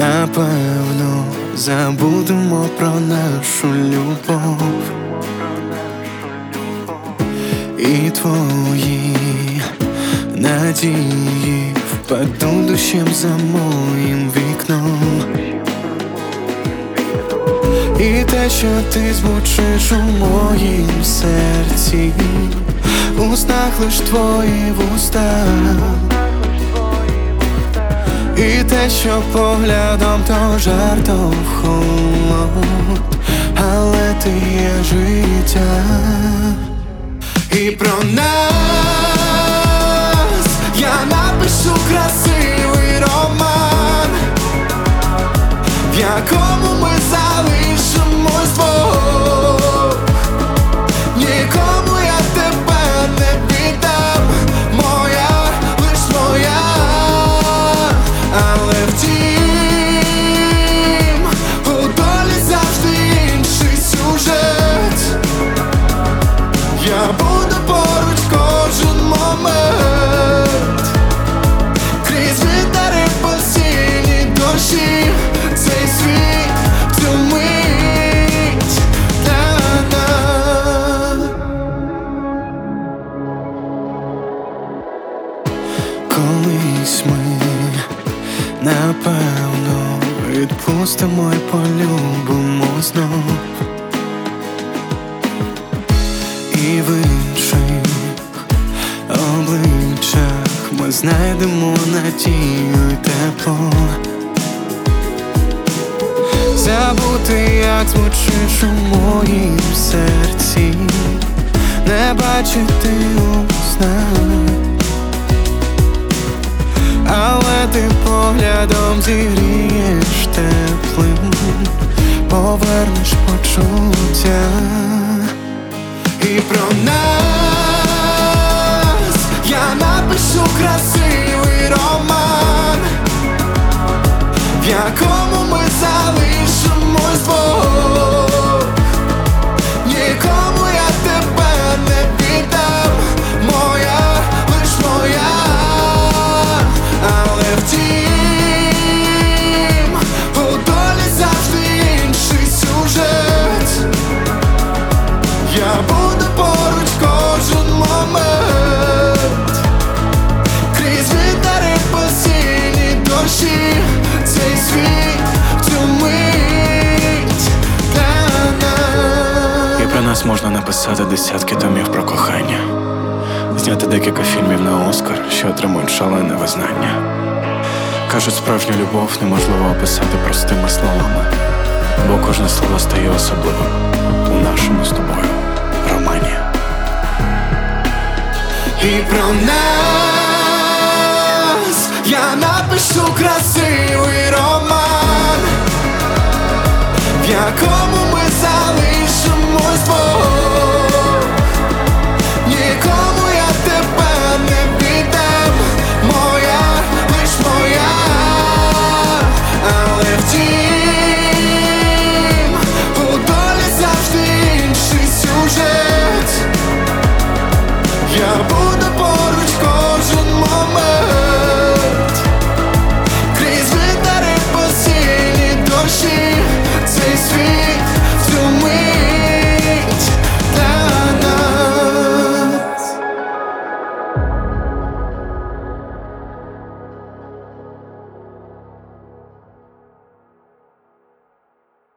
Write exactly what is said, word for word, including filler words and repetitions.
Напевно, забудемо про нашу любов і твої надії впаду дощем за моїм вікном. І те, що ти звучиш у моїм серці, у снах лиш твої вуста. І те, що поглядом то жар, то в холод, але ти є життя. І про нас я напишу красивий роман, в якому ми залишимось двох. Нікому я тебе не віддам, моя, лиш моя. Але втім, у долі завжди інший сюжет. Я буду поруч кожен момент, крізь вітери постійні дощі, цей світ, цю мить. Та-на. Колись ми, напевно, відпустимо й полюбимо знов. І в інших обличчях ми знайдемо надію й тепло. Забути, як звучиш у моїм серці, не бачити у снах. Але ти поглядом зігрієш теплим, повернеш почуття. І про нас я напишу красивий роман, в якому ми залишимось двох. Нікому я тебе не віддам, моя, лиш моя. Але втім, у долі завжди інший сюжет. Я буду поруч кожен момент, крізь вітери постійні дощі, цей світ, цю мить. Та-на. І про нас можна написати десятки томів про кохання, зняти декілька фільмів на Оскар, що отримують шалене визнання. Кажуть, справжню любов неможливо описати простими словами, бо кожне слово стає особливим у нашому з тобою романі. І про нас я напишу красивий роман, в якому